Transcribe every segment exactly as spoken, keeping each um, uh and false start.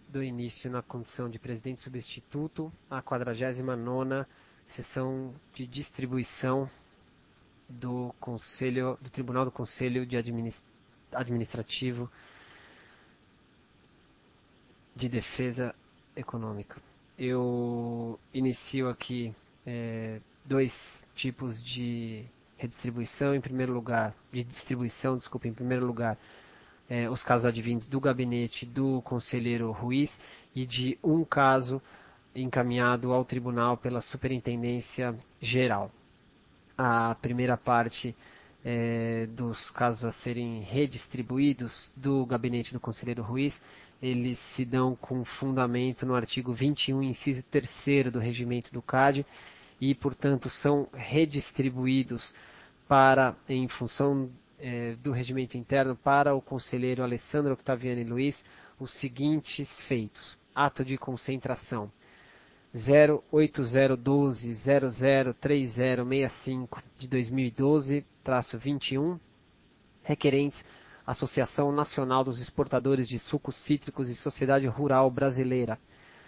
dou início na condição de presidente substituto à quadragésima nona sessão de distribuição do Conselho, do Tribunal do Conselho de Administ- Administrativo de Defesa Econômica. Eu inicio aqui é, dois tipos de redistribuição. Em primeiro lugar, de distribuição, desculpa, em primeiro lugar, é, os casos advindos do gabinete do conselheiro Ruiz e de um caso encaminhado ao tribunal pela Superintendência Geral. A primeira parte é, dos casos a serem redistribuídos do gabinete do conselheiro Ruiz, eles se dão com fundamento no artigo vinte e um, inciso terceiro do regimento do C A D e, portanto, são redistribuídos para, em função eh, do regimento interno, para o conselheiro Alessandro Octaviani Luiz, os seguintes feitos. Ato de concentração zero oito zero um dois zero zero três zero seis cinco de dois mil e doze, traço vinte e um, requerentes Associação Nacional dos Exportadores de Sucos Cítricos e Sociedade Rural Brasileira.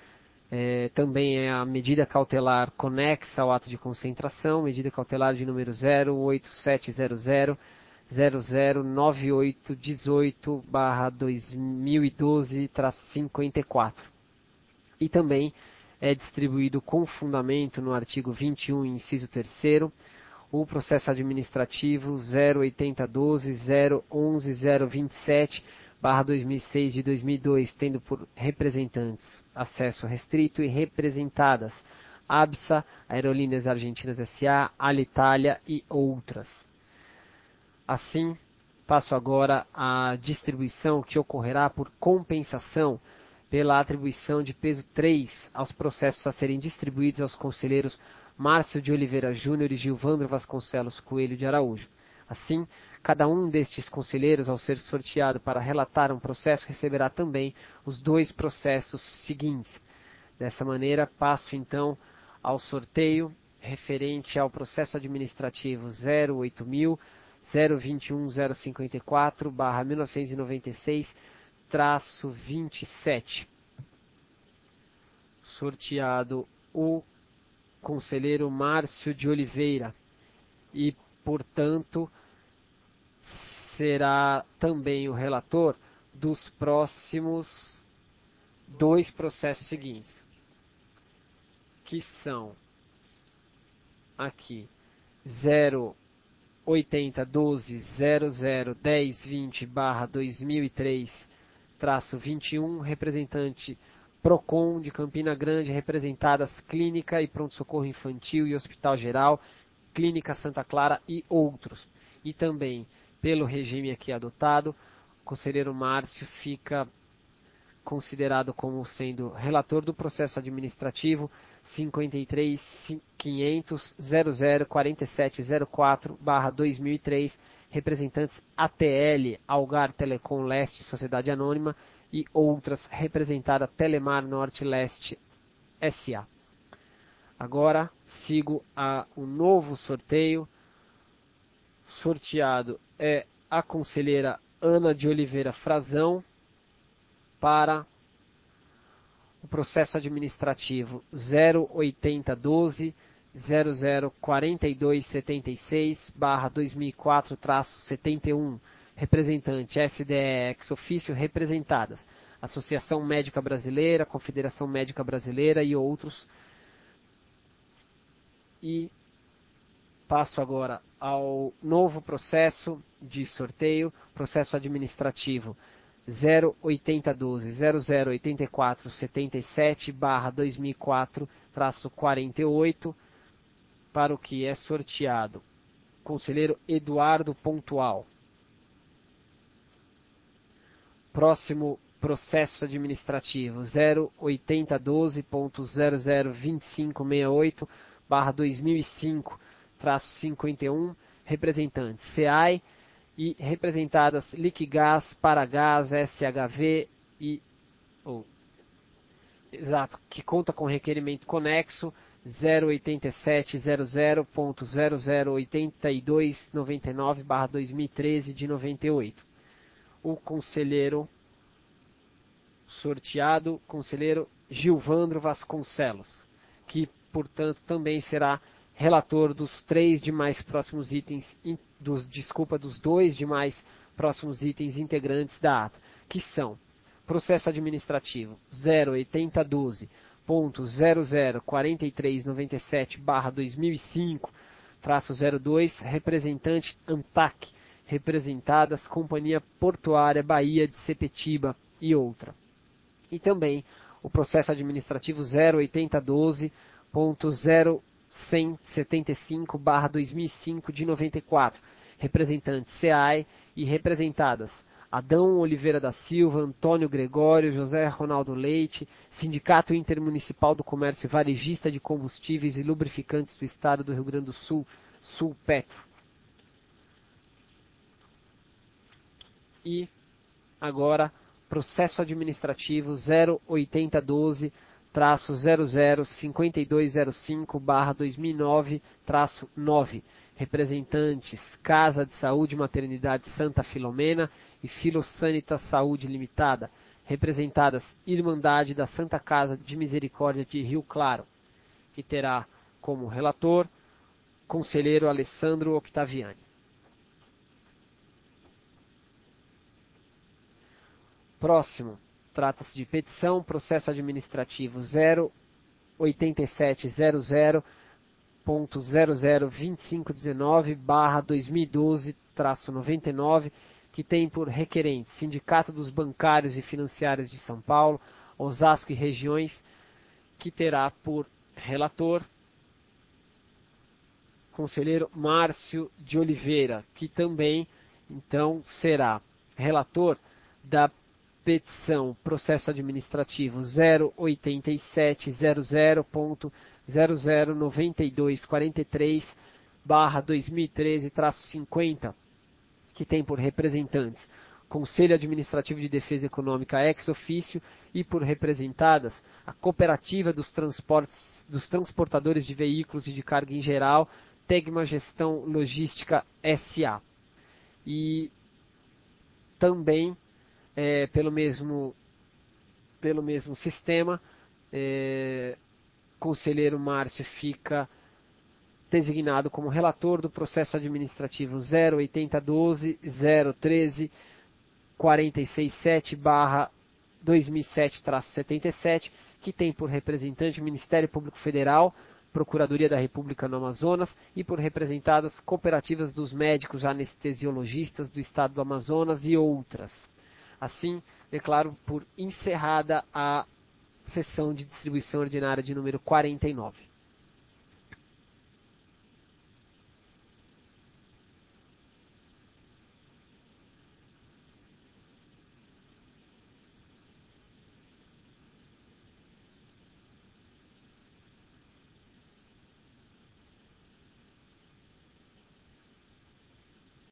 É, também é a medida cautelar conexa ao ato de concentração, medida cautelar de número zero oito sete zero zero zero zero nove oito um oito barra dois mil e doze traço cinquenta e quatro. E também é distribuído com fundamento no artigo vinte e um, inciso terceiro, o processo administrativo zero oito zero um dois zero onze zero vinte e sete barra dois mil e seis de dois mil e dois, tendo por representantes acesso restrito e representadas ABSA, Aerolíneas Argentinas S A, Alitalia e outras. Assim, passo agora à distribuição que ocorrerá por compensação pela atribuição de peso três aos processos a serem distribuídos aos conselheiros Márcio de Oliveira Júnior e Gilvandro Vasconcelos Coelho de Araújo. Assim, cada um destes conselheiros, ao ser sorteado para relatar um processo, receberá também os dois processos seguintes. Dessa maneira, passo então ao sorteio referente ao processo administrativo zero oito mil zero vinte e um zero cinquenta e quatro barra mil novecentos e noventa e seis traço vinte e sete. Sorteado o conselheiro Márcio de Oliveira e, portanto, será também o relator dos próximos dois processos seguintes, que são aqui zero oito zero um dois zero zero um zero um zero barra dois mil e três traço vinte e um, representante PROCON de Campina Grande, representadas Clínica e Pronto-Socorro Infantil e Hospital Geral, Clínica Santa Clara e outros. E também, pelo regime aqui adotado, o conselheiro Márcio fica considerado como sendo relator do processo administrativo cinquenta e três mil quinhentos zero zero quatro sete zero quatro barra dois mil e três, representantes A T L, Algar Telecom Leste, Sociedade Anônima, e outras, representada Telemar Norte Leste S A. Agora sigo a um novo sorteio. Sorteado é a conselheira Ana de Oliveira Frazão para o processo administrativo zero oito zero um dois zero zero quatro dois sete seis barra dois mil e quatro traço setenta e um, representante S D E ex ofício, representadas Associação Médica Brasileira, Confederação Médica Brasileira e outros. E passo agora ao novo processo de sorteio, processo administrativo zero oito zero um dois zero zero oito quatro sete sete barra dois mil e quatro traço quarenta e oito, para o que é sorteado conselheiro Eduardo Pontual. Próximo processo administrativo zero oito zero um dois ponto zero zero dois cinco seis oito barra dois mil e cinco traço cinquenta e um, representantes C A I e representadas Liquigás, Paragás, S H V e oh, exato, que conta com requerimento conexo zero oito sete zero zero ponto zero zero oito dois nove nove barra dois mil e treze de noventa e oito. O conselheiro sorteado conselheiro Gilvandro Vasconcelos, que, portanto, também será relator dos três demais próximos itens, dos, desculpa, dos dois demais próximos itens integrantes da ata, que são processo administrativo zero oitenta doze ponto zero zero quatro três nove sete barra dois mil e cinco traço zero dois, representante ANTAC, representadas Companhia Portuária Bahia de Sepetiba e outra. E também o processo administrativo zero oitenta doze ponto zero cento e setenta e cinco barra dois mil e cinco de noventa e quatro, representantes C A I e representadas Adão Oliveira da Silva, Antônio Gregório, José Ronaldo Leite, Sindicato Intermunicipal do Comércio Varejista de Combustíveis e Lubrificantes do Estado do Rio Grande do Sul, Sulpetro. E agora, processo administrativo zero oitenta doze traço zero zero cinco dois zero cinco barra dois mil e nove traço nove, representantes Casa de Saúde e Maternidade Santa Filomena e Filosânita Saúde Limitada, representadas Irmandade da Santa Casa de Misericórdia de Rio Claro, que terá como relator conselheiro Alessandro Octaviani. Próximo, trata-se de petição, processo administrativo zero oitenta e sete zero zero ponto zero zero vinte e cinco dezenove barra dois mil e doze traço noventa e nove, que tem por requerente Sindicato dos Bancários e Financiários de São Paulo, Osasco e Regiões, que terá por relator conselheiro Márcio de Oliveira, que também, então, será relator da petição processo administrativo zero oitenta e sete zero zero ponto zero zero nove dois quatro três barra dois mil e treze traço cinquenta, que tem por representantes Conselho Administrativo de Defesa Econômica ex officio e por representadas a Cooperativa dos, Transportes, dos Transportadores de Veículos e de Carga em Geral, Tegma Gestão Logística S A. E também, é, pelo, mesmo, pelo mesmo sistema, é, conselheiro Márcio fica designado como relator do processo administrativo zero oitenta doze zero treze quarenta e seis sete barra dois mil e sete traço setenta e sete, que tem por representante o Ministério Público Federal, Procuradoria da República no Amazonas e por representadas cooperativas dos médicos anestesiologistas do Estado do Amazonas e outras. Assim, declaro por encerrada a sessão de distribuição ordinária de número quarenta e nove.